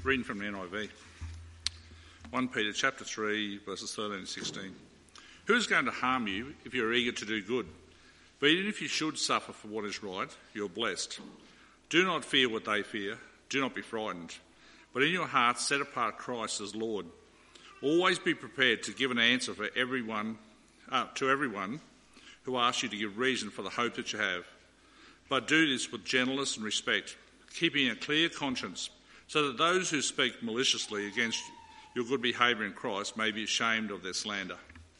Reading from the NIV. 1 Peter chapter 3, verses 13 and 16. Who is going to harm you if you are eager to do good? But even if you should suffer for what is right, you are blessed. Do not fear what they fear. Do not be frightened. But in your hearts set apart Christ as Lord. Always be prepared to give an answer to everyone who asks you to give reason for the hope that you have. But do this with gentleness and respect, keeping a clear conscience, so that those who speak maliciously against your good behaviour in Christ may be ashamed of their slander.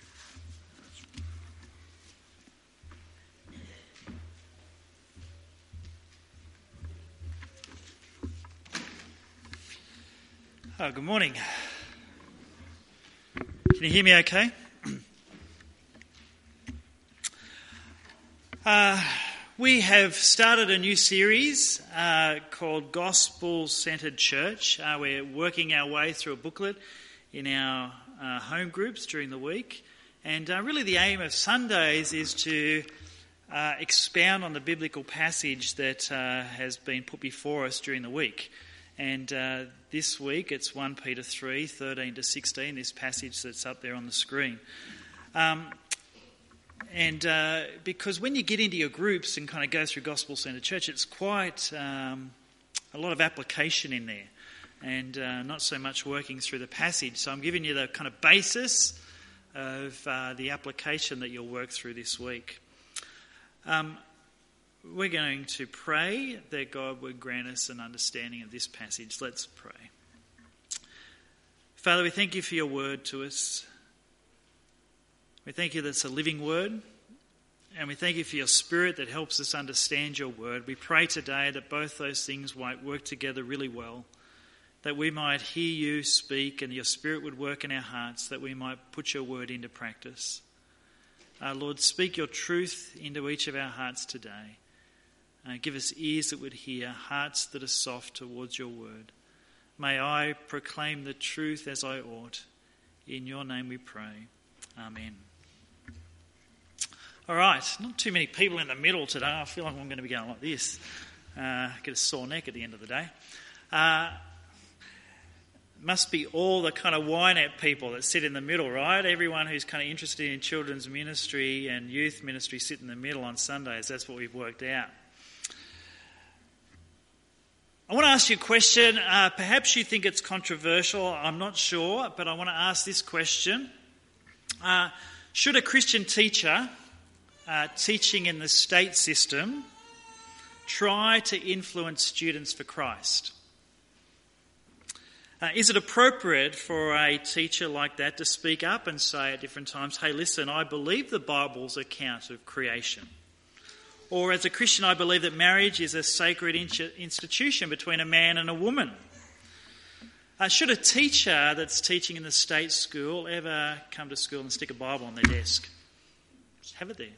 Oh, good morning. Can you hear me okay? We have started a new series called Gospel Centred Church. We're working our way through a booklet in our home groups during the week. And really the aim of Sundays is to expound on the biblical passage that has been put before us during the week. And this week it's 1 Peter 3, 13 to 16, this passage that's up there on the screen. Because when you get into your groups and kind of go through Gospel Centred Church, it's quite a lot of application in there and not so much working through the passage. So I'm giving you the kind of basis of the application that you'll work through this week. We're going to pray that God would grant us an understanding of this passage. Let's pray. Father, we thank you for your word to us. We thank you that it's a living word. And we thank you for your spirit that helps us understand your word. We pray today that both those things might work together really well, that we might hear you speak and your spirit would work in our hearts, that we might put your word into practice. Lord, speak your truth into each of our hearts today. Give us ears that would hear, hearts that are soft towards your word. May I proclaim the truth as I ought. In your name we pray. Amen. All right, not too many people in the middle today. I feel like I'm going to be going like this. Get a sore neck at the end of the day. Must be all the kind of wine-app people that sit in the middle, right? Everyone who's kind of interested in children's ministry and youth ministry sit in the middle on Sundays. That's what we've worked out. I want to ask you a question. Perhaps you think it's controversial. I'm not sure, but I want to ask this question. Should a Christian teacher teaching in the state system try to influence students for Christ? Is it appropriate for a teacher like that to speak up and say at different times, hey, listen, I believe the Bible's account of creation. Or as a Christian, I believe that marriage is a sacred institution between a man and a woman. Should a teacher that's teaching in the state school ever come to school and stick a Bible on their desk? Just have it there.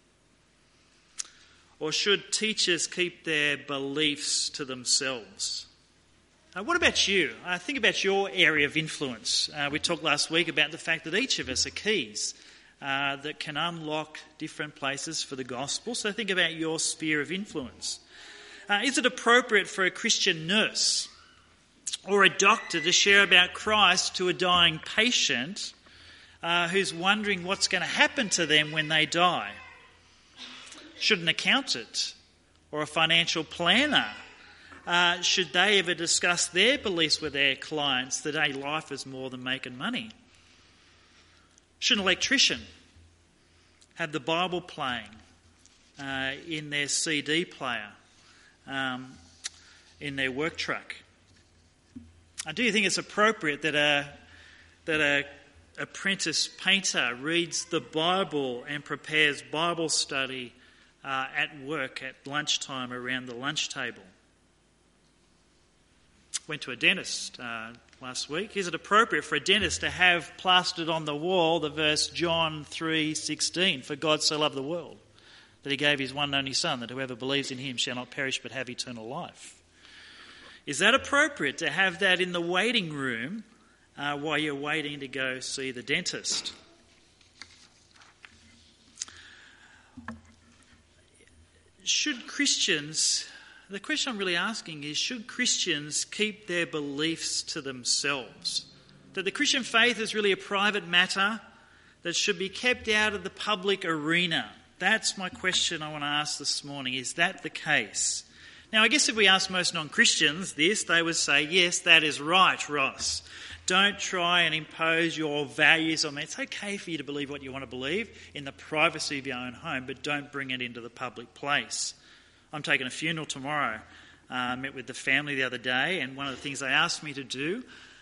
Or should teachers keep their beliefs to themselves? What about you? Think about your area of influence. We talked last week about the fact that each of us are keys that can unlock different places for the gospel. So think about your sphere of influence. Is it appropriate for a Christian nurse or a doctor to share about Christ to a dying patient who's wondering what's going to happen to them when they die? Should an accountant or a financial planner, should they ever discuss their beliefs with their clients that life is more than making money? Should an electrician have the Bible playing in their CD player, in their work truck? Do you think it's appropriate that a apprentice painter reads the Bible and prepares Bible study at work at lunchtime around the lunch table? Went to a dentist last week. Is it appropriate for a dentist to have plastered on the wall the verse John 3:16, for God so loved the world that he gave his one and only Son, that whoever believes in him shall not perish but have eternal life? Is that appropriate to have that in the waiting room while you're waiting to go see the dentist? Should Christians the question I'm really asking is, should Christians keep their beliefs to themselves? That the Christian faith is really a private matter that should be kept out of the public arena. That's my question I want to ask this morning. Is that the case? Now, I guess if we ask most non-Christians this, they would say, yes, that is right, Ross. Don't try and impose your values on me. It's okay for you to believe what you want to believe in the privacy of your own home, but don't bring it into the public place. I'm taking a funeral tomorrow. I met with the family the other day, and one of the things they asked me to do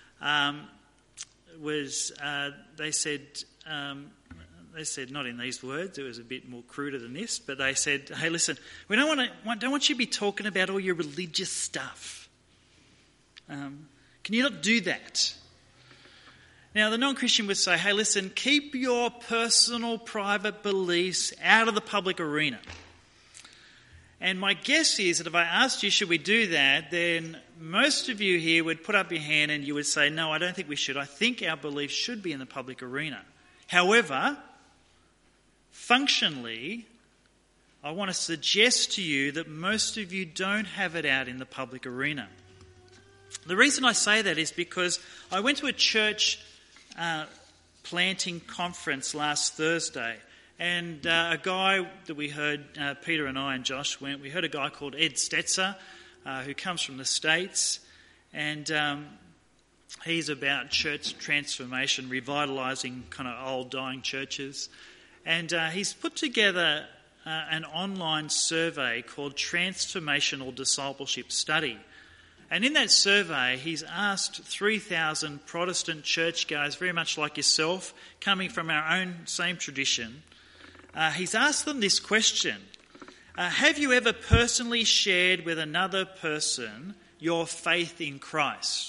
was they said, not in these words, it was a bit more cruder than this, but they said, hey, listen, we don't want you to be talking about all your religious stuff. Can you not do that? Now, the non-Christian would say, hey, listen, keep your personal, private beliefs out of the public arena. And my guess is that if I asked you, should we do that, then most of you here would put up your hand and you would say, no, I don't think we should. I think our beliefs should be in the public arena. However, functionally, I want to suggest to you that most of you don't have it out in the public arena. The reason I say that is because I went to a church planting conference last Thursday, and a guy that we heard, Peter and I and Josh went, we heard a guy called Ed Stetzer, who comes from the States, and he's about church transformation, revitalising kind of old dying churches. And he's put together an online survey called Transformational Discipleship Study. And in that survey, he's asked 3,000 Protestant churchgoers, very much like yourself, coming from our own same tradition. He's asked them this question. Have you ever personally shared with another person your faith in Christ?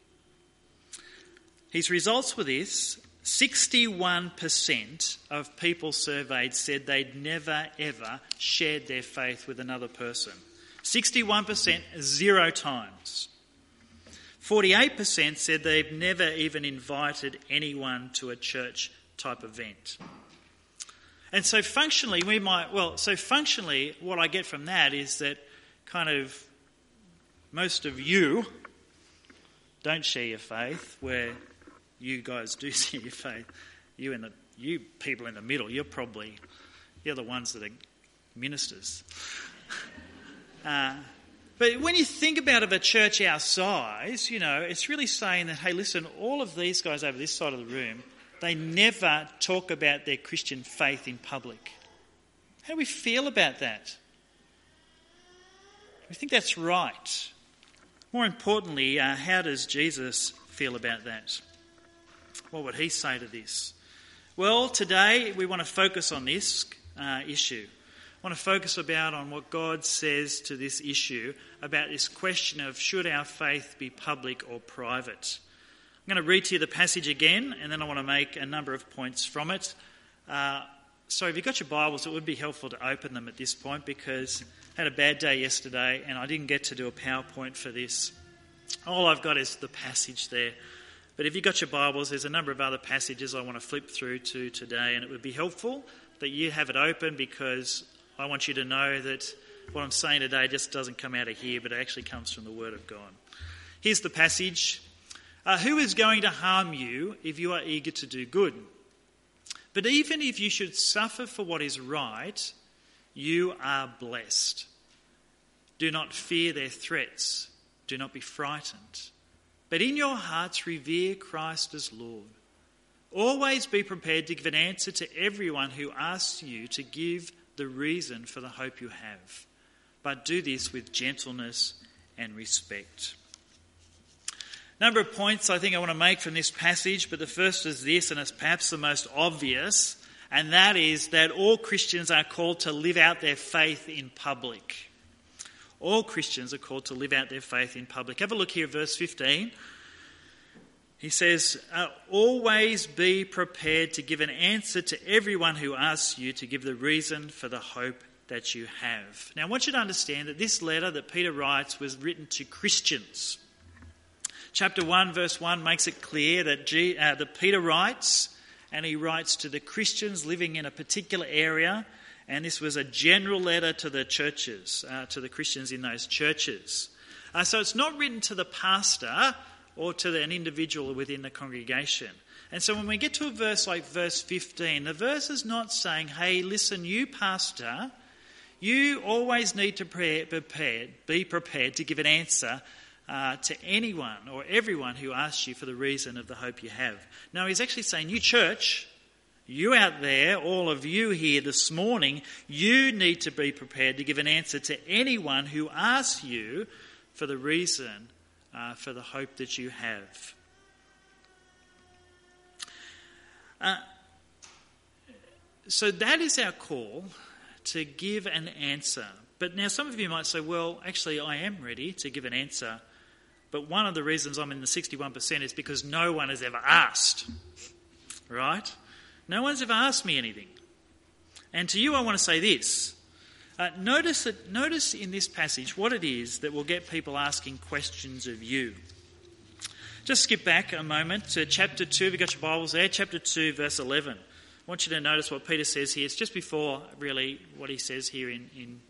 His results were this. 61% of people surveyed said they'd never, ever shared their faith with another person. 61%, 0 times. 48% said they've never even invited anyone to a church type event. And so functionally, what I get from that is that kind of most of you don't share your faith, where you guys do share your faith. You people in the middle, you're the ones that are ministers. But when you think about a church our size, it's really saying that, hey, listen, all of these guys over this side of the room, they never talk about their Christian faith in public. How do we feel about that? Do we think that's right? More importantly, how does Jesus feel about that? What would he say to this? Well, today we want to focus on this issue. I want to focus on what God says to this issue about this question of should our faith be public or private. I'm going to read to you the passage again, and then I want to make a number of points from it. So if you've got your Bibles, it would be helpful to open them at this point, because I had a bad day yesterday and I didn't get to do a PowerPoint for this. All I've got is the passage there. But if you've got your Bibles, there's a number of other passages I want to flip through to today, and it would be helpful that you have it open, because I want you to know that what I'm saying today just doesn't come out of here, but it actually comes from the Word of God. Here's the passage. Who is going to harm you if you are eager to do good? But even if you should suffer for what is right, you are blessed. Do not fear their threats. Do not be frightened. But in your hearts revere Christ as Lord. Always be prepared to give an answer to everyone who asks you to give the reason for the hope you have. But do this with gentleness and respect. Number of points I think I want to make from this passage, but the first is this, and it's perhaps the most obvious, and that is that all Christians are called to live out their faith in public. All Christians are called to live out their faith in public. Have a look here at verse 15. He says, always be prepared to give an answer to everyone who asks you to give the reason for the hope that you have. Now I want you to understand that this letter that Peter writes was written to Christians. Chapter 1 verse 1 makes it clear that Peter writes, and he writes to the Christians living in a particular area, And this was a general letter to the churches, to the Christians in those churches. So it's not written to the pastor or to an individual within the congregation. And so when we get to a verse like verse 15, the verse is not saying, hey, listen, you pastor, you always need to be prepared to give an answer to anyone or everyone who asks you for the reason of the hope you have. No, he's actually saying, you church, you out there, all of you here this morning, you need to be prepared to give an answer to anyone who asks you for the reason for the hope that you have. So that is our call, to give an answer. But now some of you might say, well, actually I am ready to give an answer, but one of the reasons I'm in the 61% is because no one has ever asked, right? No one's ever asked me anything. And to you I want to say this. Notice in this passage what it is that will get people asking questions of you. Just skip back a moment to chapter 2. Have you got your Bibles there? Chapter 2, verse 11. I want you to notice what Peter says here. It's just before, really, what he says here in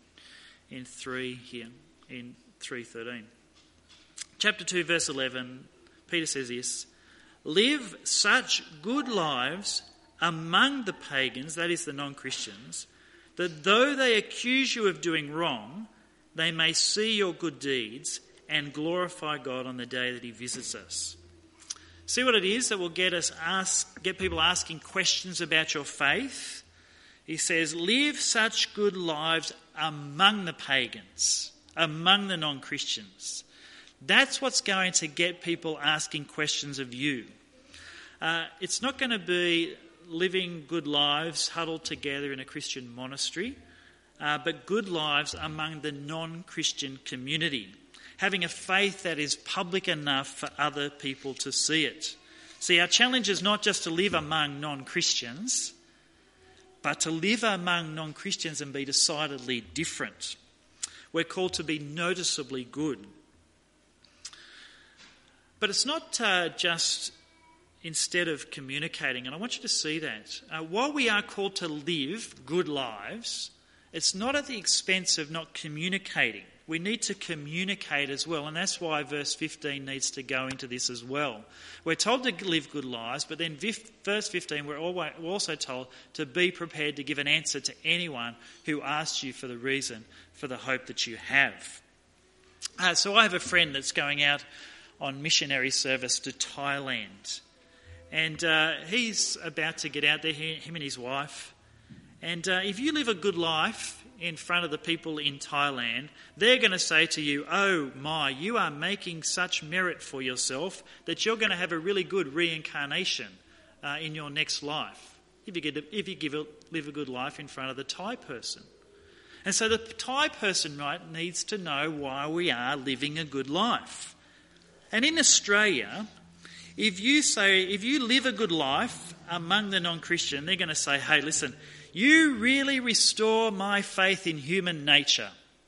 3:13. Chapter 2, verse 11, Peter says this, live such good lives among the pagans, that is the non-Christians, that though they accuse you of doing wrong, they may see your good deeds and glorify God on the day that he visits us. See what it is that will get people asking questions about your faith? He says, live such good lives among the pagans, among the non-Christians. That's what's going to get people asking questions of you. It's not going to be living good lives huddled together in a Christian monastery, but good lives among the non-Christian community, having a faith that is public enough for other people to see it. See, our challenge is not just to live among non-Christians, but to live among non-Christians and be decidedly different. We're called to be noticeably good. But it's not just instead of communicating, and I want you to see that. While we are called to live good lives, it's not at the expense of not communicating. We need to communicate as well, and that's why verse 15 needs to go into this as well. We're told to live good lives, but then verse 15 we're also told to be prepared to give an answer to anyone who asks you for the reason for the hope that you have. So I have a friend that's going out on missionary service to Thailand. And he's about to get out there, him and his wife. And if you live a good life in front of the people in Thailand, they're going to say to you, oh my, you are making such merit for yourself that you're going to have a really good reincarnation in your next life if you live a good life in front of the Thai person. And so the Thai person, right, needs to know why we are living a good life. And in Australia, if you live a good life among the non-Christian, they're going to say, hey, listen, you really restore my faith in human nature.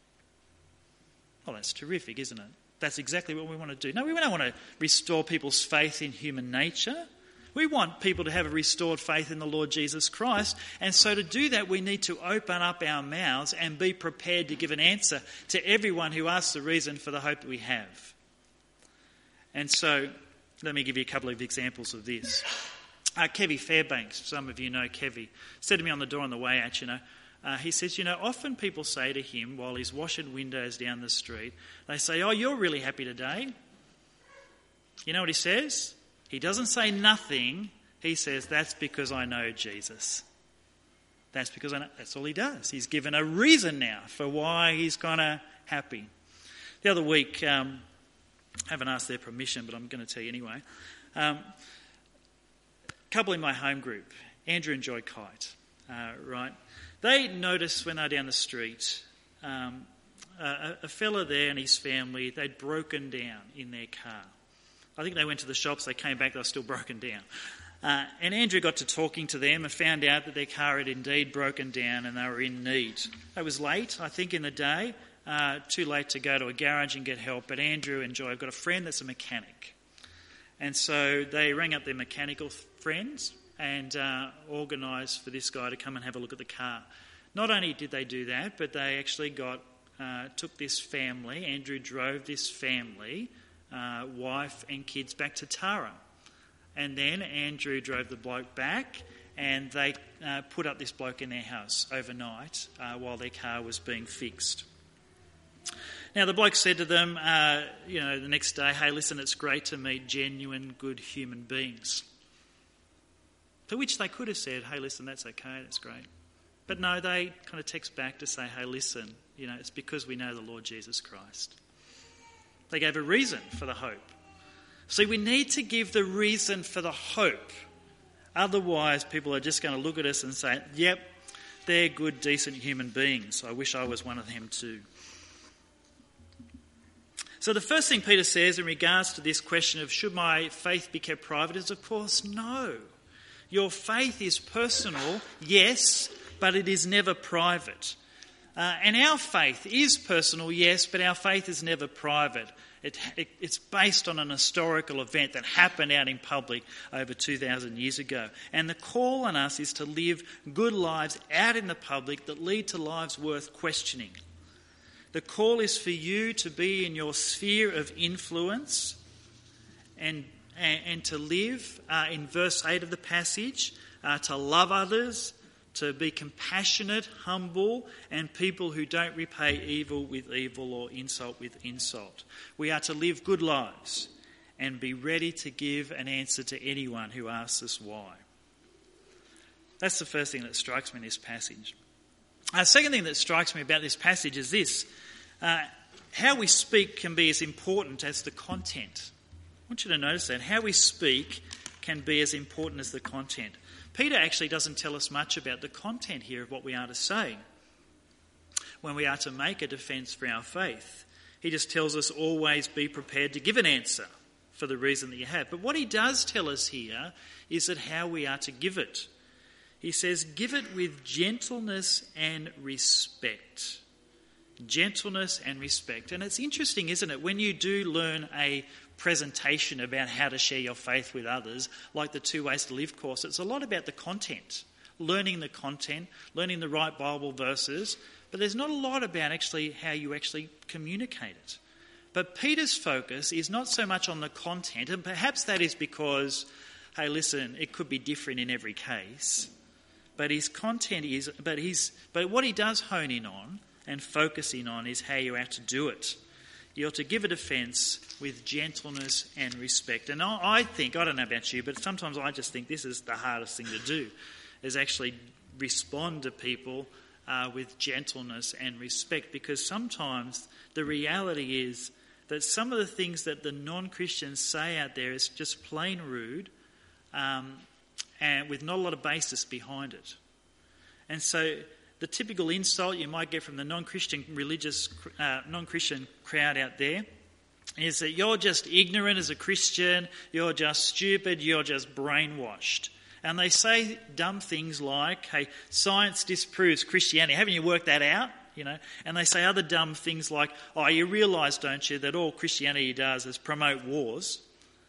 Well, that's terrific, isn't it? That's exactly what we want to do. No, we don't want to restore people's faith in human nature. We want people to have a restored faith in the Lord Jesus Christ. And so to do that, we need to open up our mouths and be prepared to give an answer to everyone who asks the reason for the hope that we have. And so let me give you a couple of examples of this. Kevy Fairbanks, some of you know Kevy, said to me on the door on the way out, he says, often people say to him while he's washing windows down the street, they say, oh, you're really happy today. You know what he says? He doesn't say nothing. He says, that's because I know Jesus. That's because I know. That's all he does. He's given a reason now for why he's kind of happy. The other week, I haven't asked their permission, but I'm going to tell you anyway. A couple in my home group, Andrew and Joy Kite, right? They noticed when they were down the street, a fella there and his family, they'd broken down in their car. I think they went to the shops, they came back, they were still broken down. And Andrew got to talking to them and found out that their car had indeed broken down and they were in need. It was late, I think, in the day. Too late to go to a garage and get help, but Andrew and Joy have got a friend that's a mechanic. And so they rang up their mechanical friends and organised for this guy to come and have a look at the car. Not only did they do that, but they actually took this family. Andrew drove this family, wife and kids, back to Tara. And then Andrew drove the bloke back, and they put up this bloke in their house overnight while their car was being fixed. Now, the bloke said to them, the next day, "Hey, listen, it's great to meet genuine, good human beings." To which they could have said, "Hey, listen, that's okay, that's great." But no, they kind of text back to say, "Hey, listen, it's because we know the Lord Jesus Christ." They gave a reason for the hope. See, we need to give the reason for the hope. Otherwise, people are just going to look at us and say, "Yep, they're good, decent human beings. I wish I was one of them too." So the first thing Peter says in regards to this question of should my faith be kept private is, of course, no. Your faith is personal, yes, but it is never private. And our faith is personal, yes, but our faith is never private. It's based on an historical event that happened out in public over 2,000 years ago. And the call on us is to live good lives out in the public that lead to lives worth questioning. The call is for you to be in your sphere of influence and to live, in verse 8 of the passage, to love others, to be compassionate, humble, and people who don't repay evil with evil or insult with insult. We are to live good lives and be ready to give an answer to anyone who asks us why. That's the first thing that strikes me in this passage. The second thing that strikes me about this passage is this. How we speak can be as important as the content. I want you to notice that. How we speak can be as important as the content. Peter actually doesn't tell us much about the content here of what we are to say when we are to make a defence for our faith. He just tells us always be prepared to give an answer for the reason that you have. But what he does tell us here is that how we are to give it. He says, give it with gentleness and respect. Gentleness and respect. And it's interesting, isn't it, when you do learn a presentation about how to share your faith with others, like the 2 Ways to Live course, it's a lot about the content, learning the content, learning the right Bible verses, but there's not a lot about actually how you actually communicate it. But Peter's focus is not so much on the content, and perhaps that is because, hey, listen, it could be different in every case, but his content is, but what he does hone in on and focus in on is how you have to do it. You're to give a defence with gentleness and respect. And I think, I don't know about you, but sometimes I just think this is the hardest thing to do, is actually respond to people with gentleness and respect, because sometimes the reality is that some of the things that the non-Christians say out there is just plain rude and with not a lot of basis behind it. And so the typical insult you might get from the non-Christian crowd out there is that you're just ignorant as a Christian, you're just stupid, you're just brainwashed. And they say dumb things like, hey, science disproves Christianity. Haven't you worked that out? And they say other dumb things like, oh, you realise, don't you, that all Christianity does is promote wars?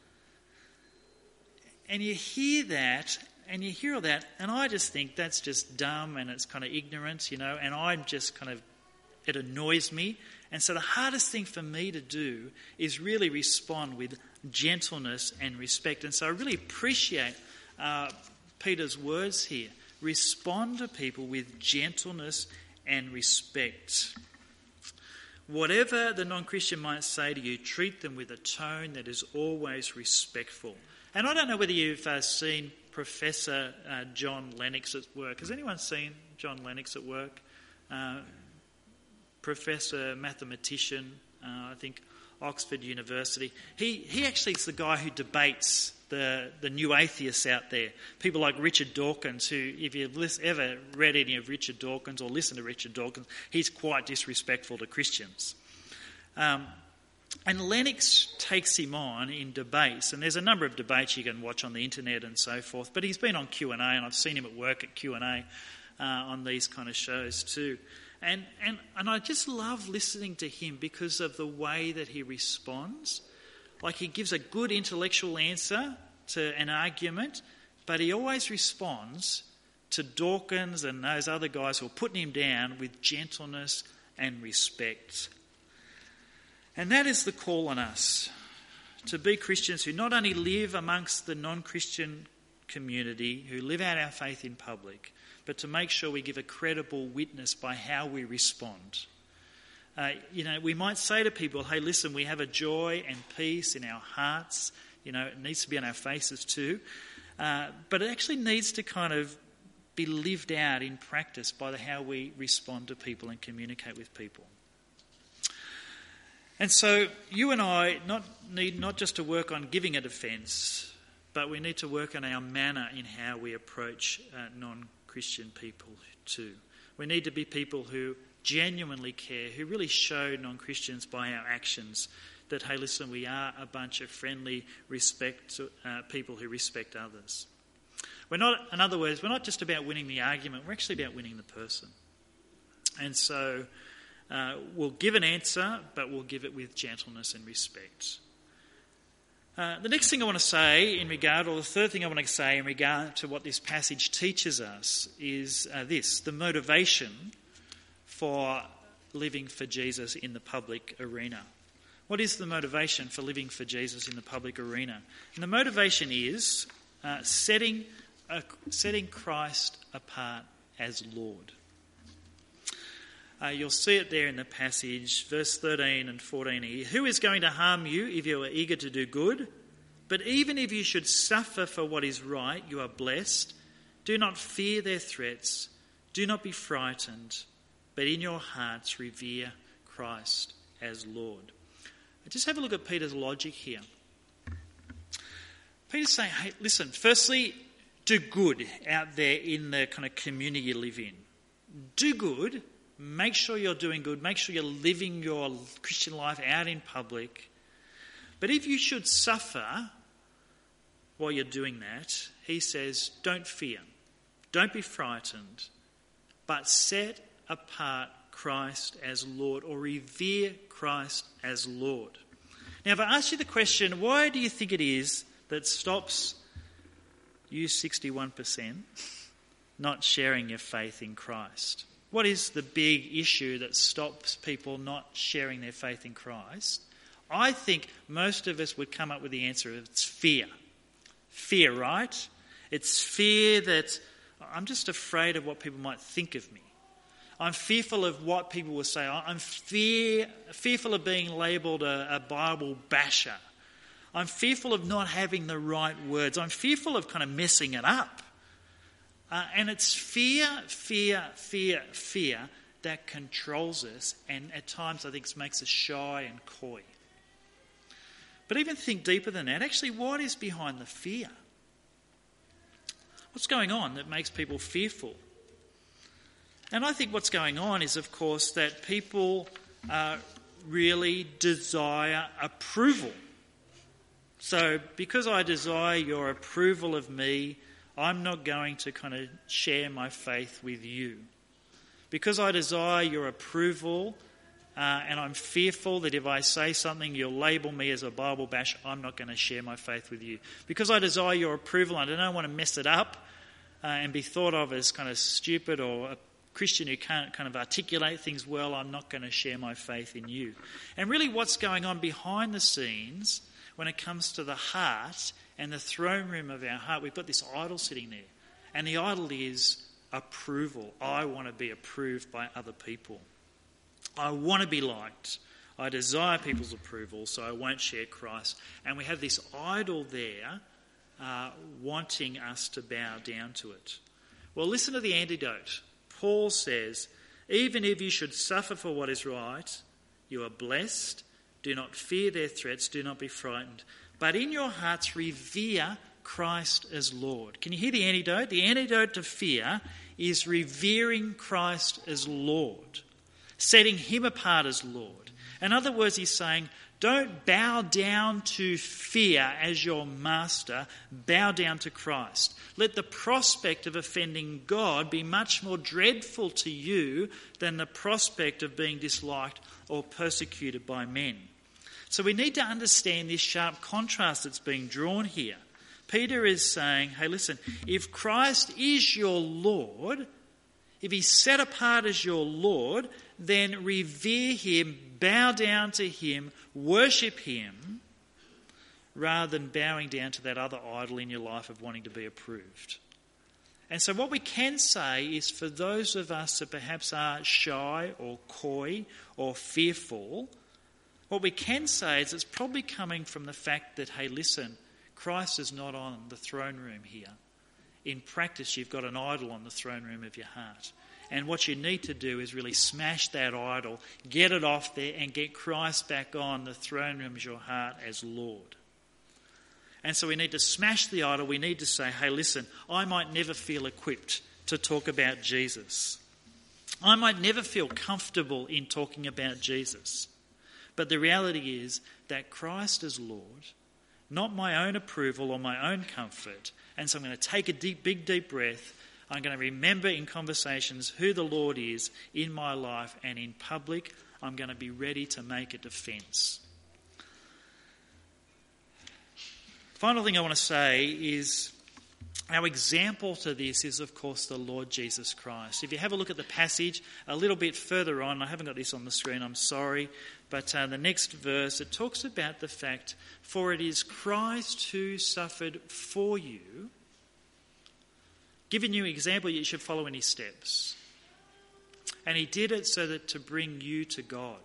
And you hear that, and you hear all that, and I just think that's just dumb and it's kind of ignorant, and I'm just it annoys me. And so the hardest thing for me to do is really respond with gentleness and respect. And so I really appreciate Peter's words here. Respond to people with gentleness and respect. Whatever the non-Christian might say to you, treat them with a tone that is always respectful. And I don't know whether you've seen Professor John Lennox at work. Has anyone seen John Lennox at work? Professor, mathematician, I think Oxford University. He actually is the guy who debates the new atheists out there. People like Richard Dawkins, who, if you've ever read any of Richard Dawkins or listened to Richard Dawkins, he's quite disrespectful to Christians. And Lennox takes him on in debates, and there's a number of debates you can watch on the internet and so forth, but he's been on Q&A, and I've seen him at work at Q&A on these kind of shows too. And I just love listening to him because of the way that he responds. Like, he gives a good intellectual answer to an argument, but he always responds to Dawkins and those other guys who are putting him down with gentleness and respect. And that is the call on us, to be Christians who not only live amongst the non-Christian community, who live out our faith in public, but to make sure we give a credible witness by how we respond. We might say to people, hey, listen, we have a joy and peace in our hearts. It needs to be on our faces too. But it actually needs to kind of be lived out in practice by how we respond to people and communicate with people. And so you and I need not just to work on giving a defence, but we need to work on our manner in how we approach non-Christian people too. We need to be people who genuinely care, who really show non-Christians by our actions that, hey, listen, we are a bunch of friendly, people who respect others. In other words, we're not just about winning the argument, we're actually about winning the person. And so we'll give an answer, but we'll give it with gentleness and respect. The next thing I want to say the third thing I want to say in regard to what this passage teaches us is this: the motivation for living for Jesus in the public arena. What is the motivation for living for Jesus in the public arena? And the motivation is setting Christ apart as Lord. You'll see it there in the passage, verse 13 and 14 here. Who is going to harm you if you are eager to do good? But even if you should suffer for what is right, you are blessed. Do not fear their threats. Do not be frightened, but in your hearts revere Christ as Lord. Just have a look at Peter's logic here. Peter's saying, hey, listen, firstly, do good out there in the kind of community you live in. Do good. Make sure you're doing good. Make sure you're living your Christian life out in public. But if you should suffer while you're doing that, he says, don't fear. Don't be frightened, but set apart Christ as Lord, or revere Christ as Lord. Now, if I ask you the question, why do you think it is that stops you 61% not sharing your faith in Christ? What is the big issue that stops people not sharing their faith in Christ? I think most of us would come up with the answer, it's fear. Fear, right? It's fear that I'm just afraid of what people might think of me. I'm fearful of what people will say. I'm fearful of being labelled a Bible basher. I'm fearful of not having the right words. I'm fearful of kind of messing it up. And it's fear that controls us, and at times I think it makes us shy and coy. But even think deeper than that. Actually, what is behind the fear? What's going on that makes people fearful? And I think what's going on is, of course, that people really desire approval. So because I desire your approval of me, I'm not going to kind of share my faith with you. Because I desire your approval, and I'm fearful that if I say something, you'll label me as a Bible bash, I'm not going to share my faith with you. Because I desire your approval, and I don't want to mess it up and be thought of as kind of stupid or a Christian who can't kind of articulate things well, I'm not going to share my faith in you. And really what's going on behind the scenes when it comes to the heart and the throne room of our heart, we've got this idol sitting there. And the idol is approval. I want to be approved by other people. I want to be liked. I desire people's approval, so I won't share Christ. And we have this idol there wanting us to bow down to it. Well, listen to the antidote. Paul says, even if you should suffer for what is right, you are blessed. Do not fear their threats. Do not be frightened. But in your hearts revere Christ as Lord. Can you hear the antidote? The antidote to fear is revering Christ as Lord, setting him apart as Lord. In other words, he's saying, don't bow down to fear as your master, bow down to Christ. Let the prospect of offending God be much more dreadful to you than the prospect of being disliked or persecuted by men. So we need to understand this sharp contrast that's being drawn here. Peter is saying, hey, listen, if Christ is your Lord, if he's set apart as your Lord, then revere him, bow down to him, worship him, rather than bowing down to that other idol in your life of wanting to be approved. And so what we can say is for those of us that perhaps are shy or coy or fearful, what we can say is it's probably coming from the fact that, hey, listen, Christ is not on the throne room here. In practice, you've got an idol on the throne room of your heart. And what you need to do is really smash that idol, get it off there, and get Christ back on the throne room of your heart as Lord. And so we need to smash the idol. We need to say, hey, listen, I might never feel equipped to talk about Jesus. I might never feel comfortable in talking about Jesus. But the reality is that Christ is Lord, not my own approval or my own comfort. And so I'm going to take a big, deep breath. I'm going to remember in conversations who the Lord is in my life, and in public, I'm going to be ready to make a defence. Final thing I want to say is our example to this is, of course, the Lord Jesus Christ. If you have a look at the passage a little bit further on, I haven't got this on the screen, I'm sorry, but the next verse, it talks about the fact, for it is Christ who suffered for you, giving you an example you should follow in his steps. And he did it so that to bring you to God.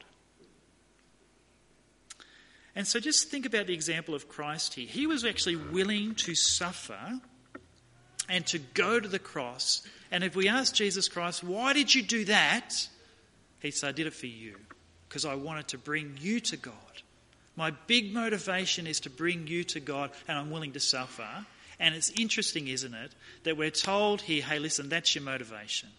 And so just think about the example of Christ here. He was actually willing to suffer and to go to the cross. And if we ask Jesus Christ, why did you do that? He'd say, I did it for you, because I wanted to bring you to God. My big motivation is to bring you to God, and I'm willing to suffer. And it's interesting, isn't it, that we're told here, hey, listen, that's your motivation.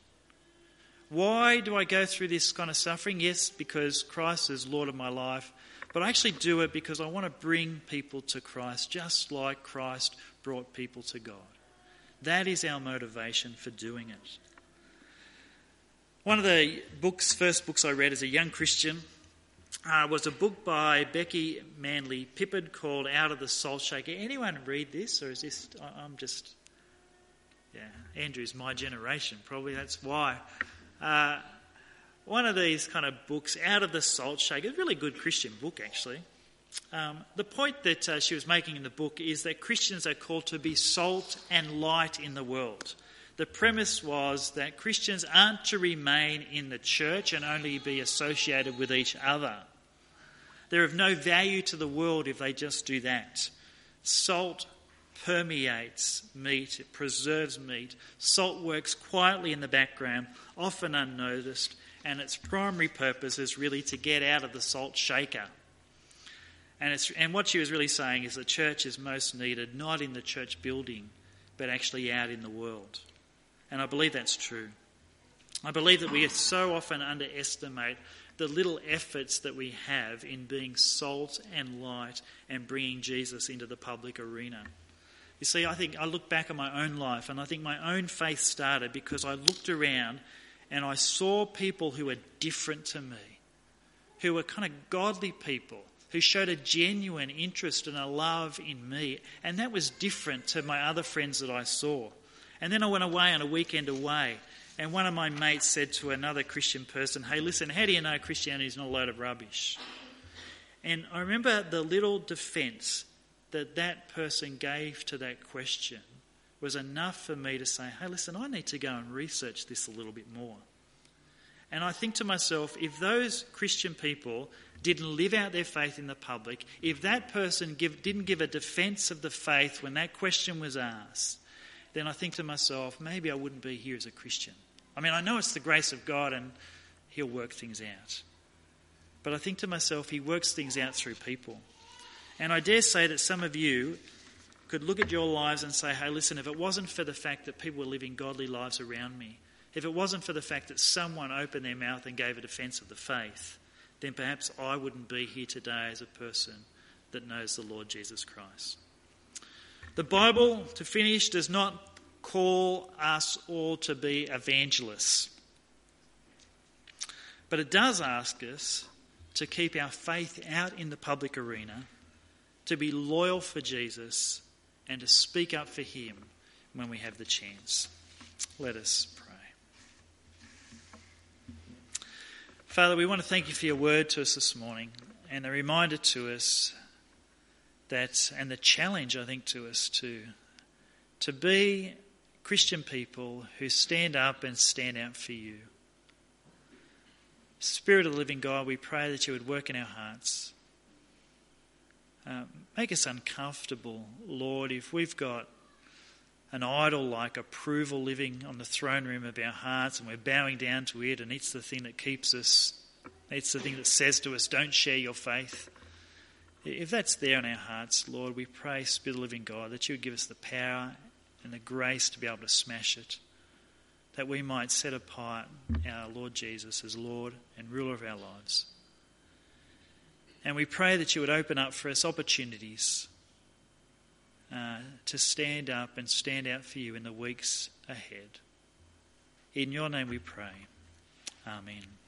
Why do I go through this kind of suffering? Yes, because Christ is Lord of my life. But I actually do it because I want to bring people to Christ, just like Christ brought people to God. That is our motivation for doing it. One of the first books I read as a young Christian was a book by Becky Manley Pippard called Out of the Salt Shaker. Anyone read this, or is this? I'm just, Andrew's my generation, probably that's why. One of these kind of books, Out of the Salt Shaker, a really good Christian book actually. The point that she was making in the book is that Christians are called to be salt and light in the world. The premise was that Christians aren't to remain in the church and only be associated with each other. They're of no value to the world if they just do that. Salt permeates meat, it preserves meat. Salt works quietly in the background, often unnoticed, and its primary purpose is really to get out of the salt shaker. And what she was really saying is the church is most needed not in the church building, but actually out in the world. And I believe that's true. I believe that we so often underestimate the little efforts that we have in being salt and light and bringing Jesus into the public arena. You see, I think I look back at my own life, and I think my own faith started because I looked around and I saw people who were different to me, who were kind of godly people, who showed a genuine interest and a love in me. And that was different to my other friends that I saw. And then I went away on a weekend away, and one of my mates said to another Christian person, hey, listen, how do you know Christianity is not a load of rubbish? And I remember the little defence that person gave to that question was enough for me to say, hey, listen, I need to go and research this a little bit more. And I think to myself, if those Christian people didn't live out their faith in the public, if that person didn't give a defence of the faith when that question was asked, then I think to myself, maybe I wouldn't be here as a Christian. I mean, I know it's the grace of God and he'll work things out. But I think to myself, he works things out through people. And I dare say that some of you could look at your lives and say, hey, listen, if it wasn't for the fact that people were living godly lives around me, if it wasn't for the fact that someone opened their mouth and gave a defence of the faith, then perhaps I wouldn't be here today as a person that knows the Lord Jesus Christ. The Bible, to finish, does not call us all to be evangelists. But it does ask us to keep our faith out in the public arena, to be loyal for Jesus, and to speak up for him when we have the chance. Let us pray. Father, we want to thank you for your word to us this morning and the reminder to us that, and the challenge, I think, to us to be Christian people who stand up and stand out for you. Spirit of the living God, we pray that you would work in our hearts. Make us uncomfortable, Lord, if we've got an idol like approval living on the throne room of our hearts and we're bowing down to it, and it's the thing that keeps us, it's the thing that says to us, don't share your faith. If that's there in our hearts, Lord, we pray, Spirit of the living God, that you would give us the power and the grace to be able to smash it, that we might set apart our Lord Jesus as Lord and ruler of our lives. And we pray that you would open up for us opportunities to stand up and stand out for you in the weeks ahead. In your name we pray. Amen.